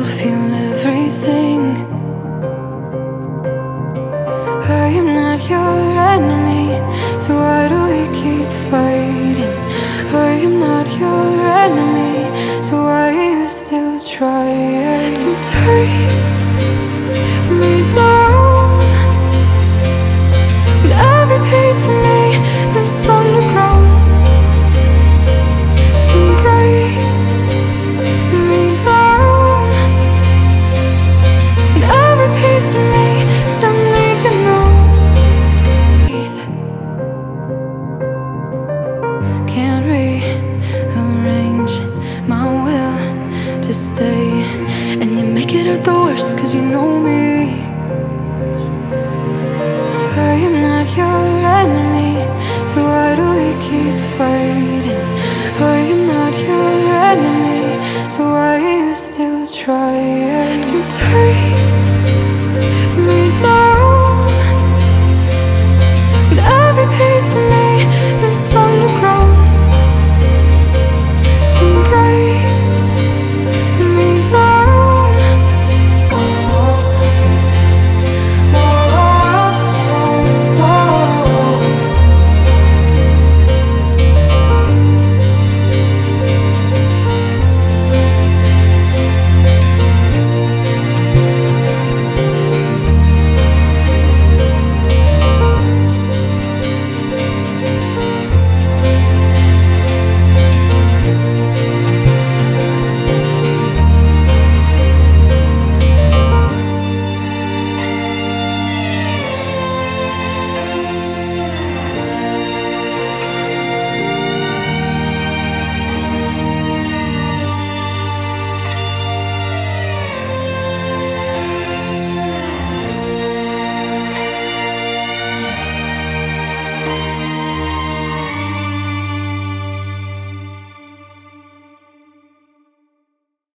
feel everything. I am not your enemy, so why do we keep fighting? I am not your enemy, so why you still trying to take me down? When every piece of me is underground, to break me down. When every piece of me still needs you now. Can't rearrange my will to stay, and you make it out the worst, 'cause you know me. I am not your enemy, so why do we keep fighting? I am not your enemy, so why you still trying to take